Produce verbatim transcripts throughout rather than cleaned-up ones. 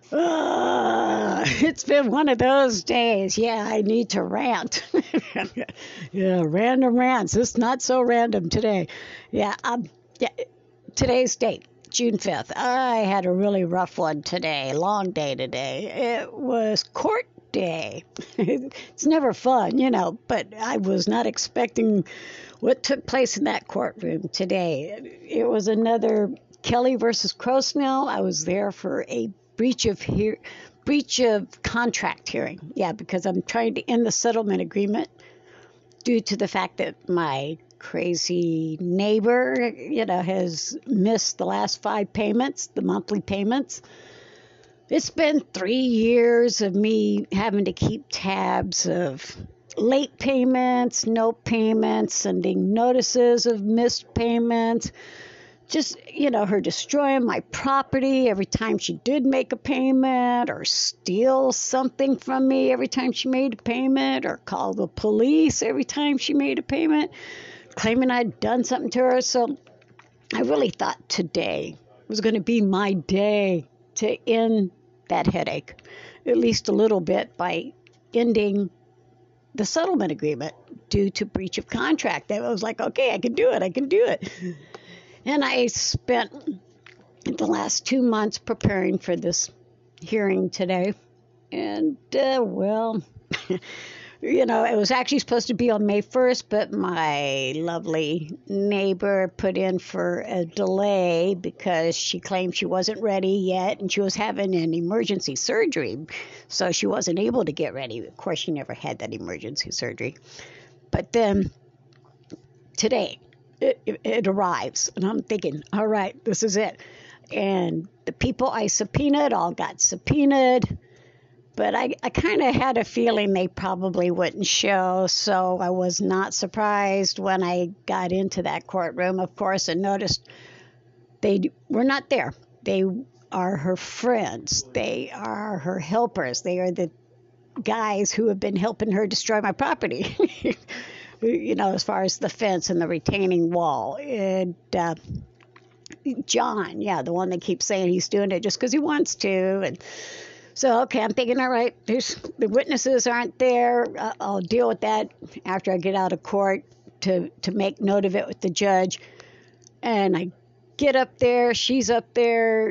Uh, it's been one of those days. Yeah, I need to rant. Yeah, random rants. It's not so random today. Yeah, um, yeah, today's date, June fifth. I had a really rough one today. Long day today. It was court day. It's never fun, you know, but I was not expecting what took place in that courtroom today. It was another Kelly versus Crosnell. I was there for a breach of hear breach of contract hearing. Yeah, because I'm trying to end the settlement agreement due to the fact that my crazy neighbor, you know, has missed the last five payments, the monthly payments. It's been three years of me having to keep tabs of late payments, no payments, sending notices of missed payments, just, you know, her destroying my property every time she did make a payment, or steal something from me every time she made a payment, or call the police every time she made a payment, claiming I'd done something to her. So I really thought today was going to be my day to end that headache, at least a little bit, by ending the settlement agreement due to breach of contract. I was like, okay, I can do it. I can do it. And I spent the last two months preparing for this hearing today. And, uh, well, you know, it was actually supposed to be on May first, but my lovely neighbor put in for a delay because she claimed she wasn't ready yet, and she was having an emergency surgery, so she wasn't able to get ready. Of course, she never had that emergency surgery. But then today, It, it, it arrives, and I'm thinking, all right, this is it. And the people I subpoenaed all got subpoenaed, but I, I kind of had a feeling they probably wouldn't show, so I was not surprised when I got into that courtroom, of course, and noticed they were not there. They are her friends. They are her helpers. They are the guys who have been helping her destroy my property. You know, as far as the fence and the retaining wall. And uh, John, yeah, the one that keeps saying he's doing it just because he wants to. And so, okay, I'm thinking, all right, there's, the witnesses aren't there. Uh, I'll deal with that after I get out of court to, to make note of it with the judge. And I get up there, she's up there,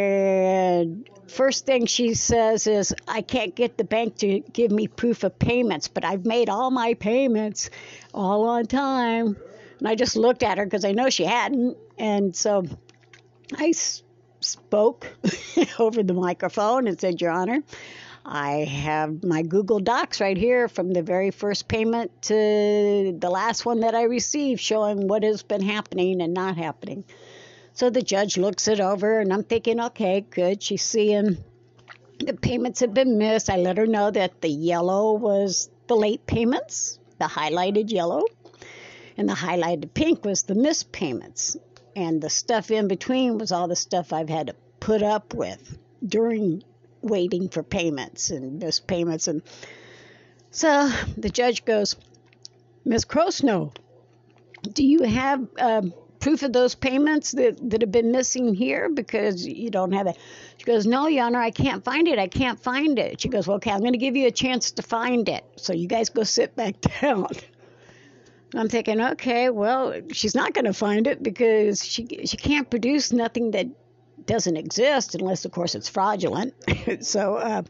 and first thing she says is, I can't get the bank to give me proof of payments, but I've made all my payments all on time. And I just looked at her because I know she hadn't. And so I s- spoke over the microphone and said, Your Honor, I have my Google Docs right here from the very first payment to the last one that I received, showing what has been happening and not happening. So the judge looks it over, and I'm thinking, okay, good. She's seeing the payments have been missed. I let her know that the yellow was the late payments, the highlighted yellow, and the highlighted pink was the missed payments. And the stuff in between was all the stuff I've had to put up with during waiting for payments and missed payments. And so the judge goes, Miz Crosno, do you have um, proof of those payments that, that have been missing here, because you don't have that? She goes, no, Your Honor, I can't find it. I can't find it. She goes, well, okay, I'm going to give you a chance to find it. So you guys go sit back down. I'm thinking, okay, well, she's not going to find it because she she can't produce nothing that doesn't exist unless, of course, it's fraudulent. So uh,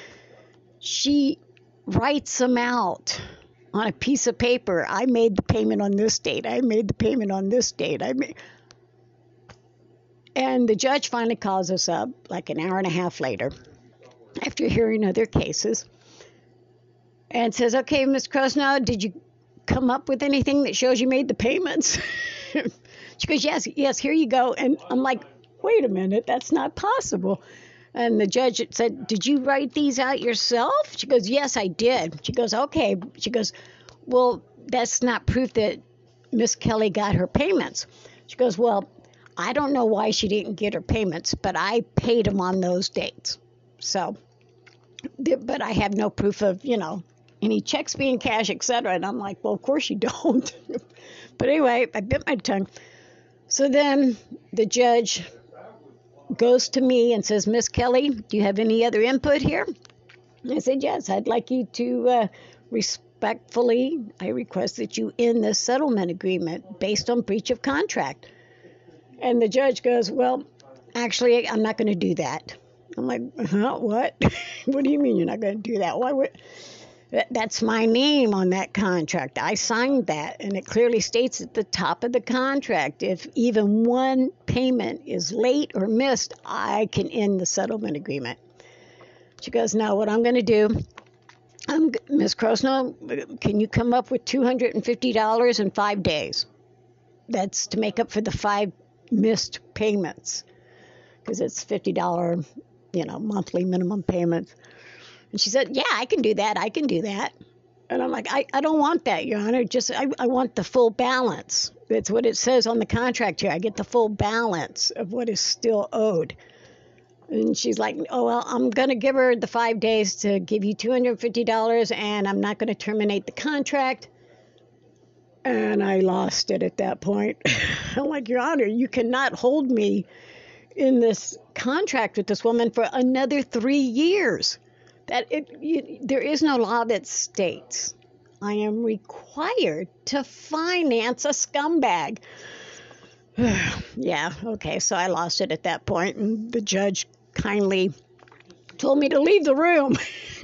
she writes them out on a piece of paper. I made the payment on this date. I made the payment on this date. I made... And the judge finally calls us up like an hour and a half later after hearing other cases and says, okay, Miz Crosno, did you come up with anything that shows you made the payments? She goes, yes, yes, here you go. And I'm like, wait a minute, that's not possible. And the judge said, did you write these out yourself? She goes, yes, I did. She goes, okay. She goes, well, that's not proof that Miss Kelly got her payments. She goes, well, I don't know why she didn't get her payments, but I paid them on those dates. So, but I have no proof of, you know, any checks being cashed, et cetera. And I'm like, well, of course you don't. But anyway, I bit my tongue. So then the judge goes to me and says, Miss Kelly, do you have any other input here? And I said, yes, I'd like you to uh, respectfully, I request that you end this settlement agreement based on breach of contract. And the judge goes, well, actually, I'm not going to do that. I'm like, huh, what? What do you mean you're not going to do that? Why would... That's my name on that contract. I signed that, and it clearly states at the top of the contract, if even one payment is late or missed, I can end the settlement agreement. She goes, now what I'm going to do, um, Miz Krosno, can you come up with two hundred fifty dollars in five days? That's to make up for the five missed payments, because it's fifty dollars, you know, monthly minimum payments. And she said, yeah, I can do that. I can do that. And I'm like, I, I don't want that, Your Honor. Just I, I want the full balance. That's what it says on the contract here. I get the full balance of what is still owed. And she's like, oh, well, I'm going to give her the five days to give you two hundred fifty dollars, and I'm not going to terminate the contract. And I lost it at that point. I'm like, Your Honor, you cannot hold me in this contract with this woman for another three years. That it, you, there is no law that states I am required to finance a scumbag. Yeah, okay, so I lost it at that point, and the judge kindly told me to leave the room.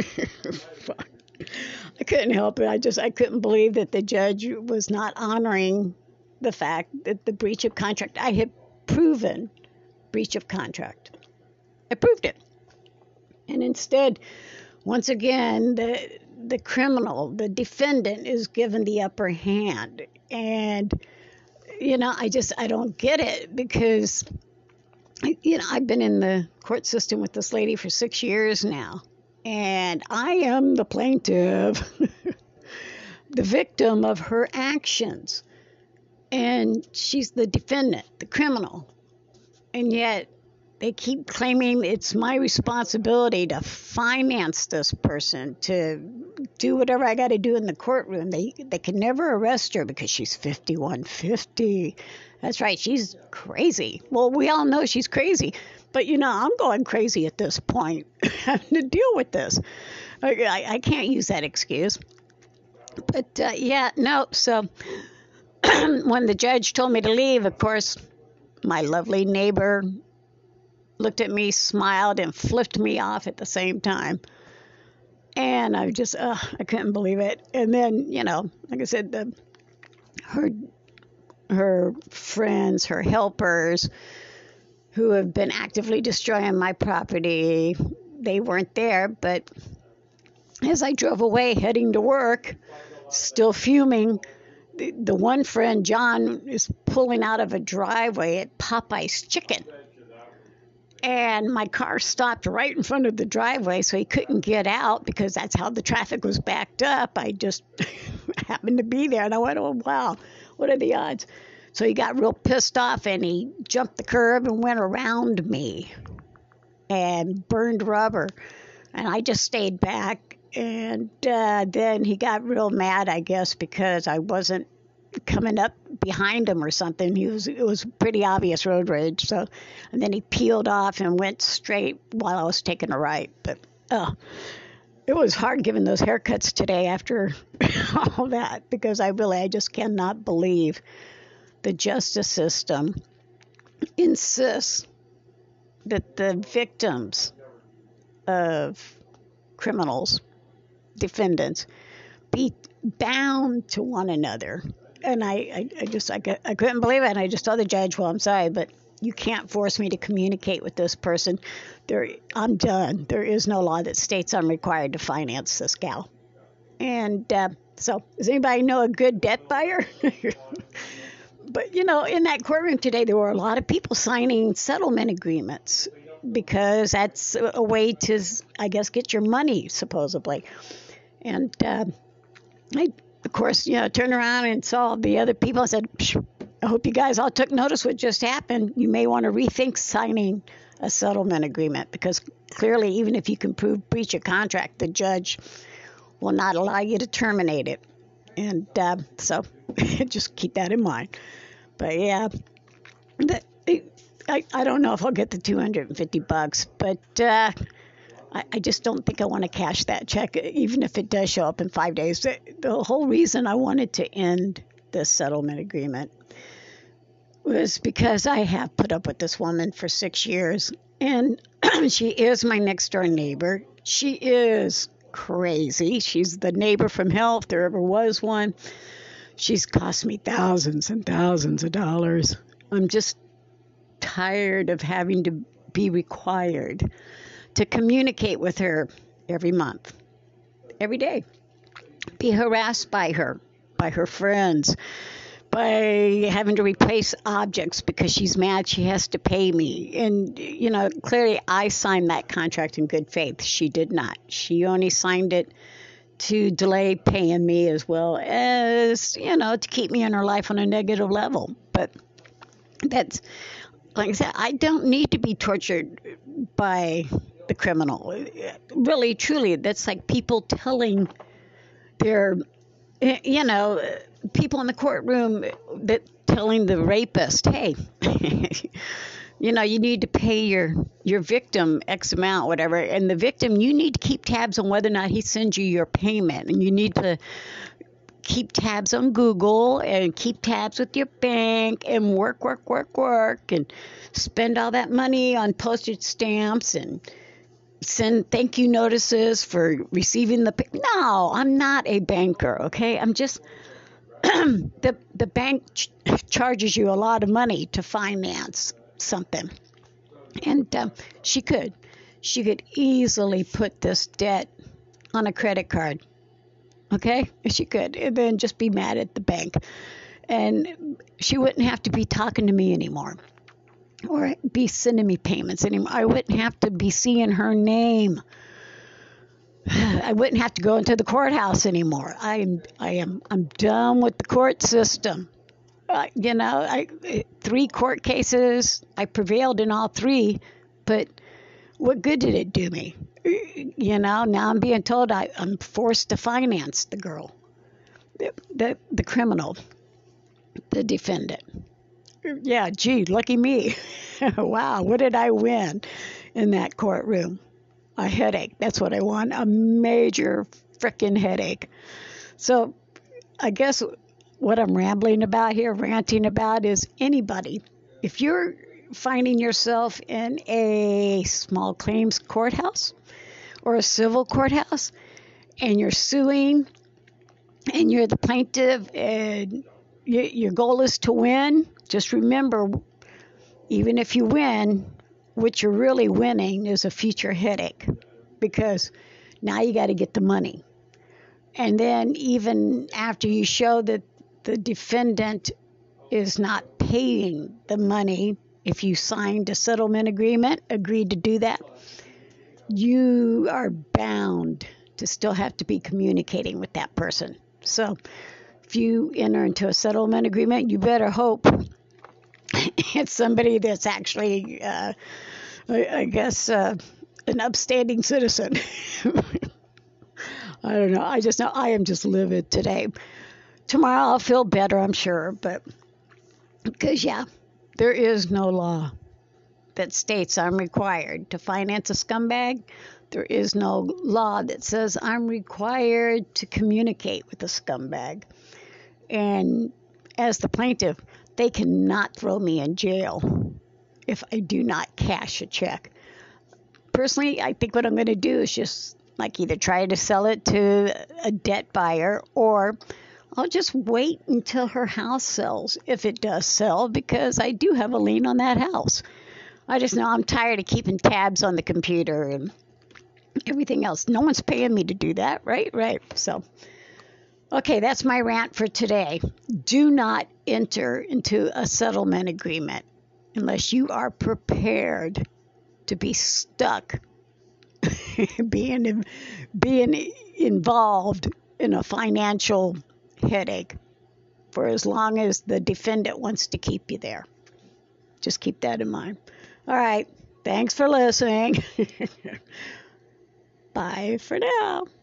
I couldn't help it. I just, I couldn't believe that the judge was not honoring the fact that the breach of contract, I had proven breach of contract. I proved it. And instead, once again, the the criminal, the defendant, is given the upper hand. And, you know, I just, I don't get it because, you know, I've been in the court system with this lady for six years now. And I am the plaintiff, the victim of her actions. And she's the defendant, the criminal. And yet, they keep claiming it's my responsibility to finance this person, to do whatever I got to do in the courtroom. They they can never arrest her because she's fifty-one fifty. That's right, she's crazy. Well, we all know she's crazy. But, you know, I'm going crazy at this point, having to deal with this. I, I, I can't use that excuse. But, uh, yeah, no, so when the judge told me to leave, of course, my lovely neighbor looked at me, smiled, and flipped me off at the same time. And I just, uh, I couldn't believe it. And then, you know, like I said, the, her, her friends, her helpers, who have been actively destroying my property, they weren't there. But as I drove away, heading to work, still fuming, the, the one friend, John, is pulling out of a driveway at Popeye's Chicken. And my car stopped right in front of the driveway, so he couldn't get out because that's how the traffic was backed up. I just happened to be there, and I went, oh, wow, what are the odds? So he got real pissed off, and he jumped the curb and went around me and burned rubber. And I just stayed back. And uh, then he got real mad, I guess, because I wasn't coming up behind him or something. He was, it was pretty obvious road rage. So, and then he peeled off and went straight while I was taking a right. But uh, it was hard giving those haircuts today after all that, because I really, I just cannot believe the justice system insists that the victims of criminals, defendants, be bound to one another. And I, I, I just, I, I couldn't believe it. And I just told the judge, well, I'm sorry, but you can't force me to communicate with this person. There, I'm done. There is no law that states I'm required to finance this gal. And uh, so, does anybody know a good debt buyer? But, you know, in that courtroom today, there were a lot of people signing settlement agreements because that's a way to, I guess, get your money, supposedly. And uh, I, of course, you know, turned around and saw the other people. I said, I hope you guys all took notice what just happened. You may want to rethink signing a settlement agreement, because clearly, even if you can prove breach of contract, the judge will not allow you to terminate it. And uh, so just keep that in mind. But yeah, the, I, I don't know if I'll get the two hundred fifty bucks, but uh, I, I just don't think I want to cash that check, even if it does show up in five days. The, the whole reason I wanted to end this settlement agreement was because I have put up with this woman for six years, and she is my next door neighbor. She is crazy. She's the neighbor from hell, if there ever was one. She's cost me thousands and thousands of dollars. I'm just tired of having to be required to communicate with her every month, every day, be harassed by her, by her friends, by having to replace objects because she's mad she has to pay me. And, you know, clearly I signed that contract in good faith. She did not. She only signed it to delay paying me, as well as, you know, to keep me in her life on a negative level. But that's, like I said, I don't need to be tortured by the criminal. Really, truly, that's like people telling their, you know, people in the courtroom that telling the rapist, hey, you know, you need to pay your, your victim X amount, whatever. And the victim, you need to keep tabs on whether or not he sends you your payment. And you need to keep tabs on Google and keep tabs with your bank and work, work, work, work, and spend all that money on postage stamps and send thank you notices for receiving the pay. No, I'm not a banker, okay? I'm just, the, the bank ch- charges you a lot of money to finance something. And um, she could. She could easily put this debt on a credit card. Okay? She could. And then just be mad at the bank. And she wouldn't have to be talking to me anymore. Or be sending me payments anymore. I wouldn't have to be seeing her name. I wouldn't have to go into the courthouse anymore. I am, I am, I'm done with the court system. Uh, you know, I three court cases. I prevailed in all three, but what good did it do me? You know, now I'm being told I, I'm forced to finance the girl, the, the the criminal, the defendant. Yeah, gee, lucky me. Wow, what did I win in that courtroom? A headache. That's what I won. A major frickin' headache. So I guess what I'm rambling about here, ranting about, is anybody. If you're finding yourself in a small claims courthouse or a civil courthouse and you're suing and you're the plaintiff and you, your goal is to win, just remember, even if you win, what you're really winning is a future headache, because now you got to get the money. And then even after you show that the defendant is not paying the money, if you signed a settlement agreement, agreed to do that, you are bound to still have to be communicating with that person. So if you enter into a settlement agreement, you better hope it's somebody that's actually, uh, I, I guess, uh, an upstanding citizen. I don't know. I just know I am just livid today. Tomorrow I'll feel better, I'm sure, but because, yeah, there is no law that states I'm required to finance a scumbag. There is no law that says I'm required to communicate with a scumbag. And as the plaintiff, they cannot throw me in jail if I do not cash a check. Personally, I think what I'm going to do is just like either try to sell it to a debt buyer, or I'll just wait until her house sells, if it does sell, because I do have a lien on that house. I just know I'm tired of keeping tabs on the computer and everything else. No one's paying me to do that, right? Right. So, okay, that's my rant for today. Do not enter into a settlement agreement unless you are prepared to be stuck being being involved in a financial headache for as long as the defendant wants to keep you there. Just keep that in mind. All right. Thanks for listening. Bye for now.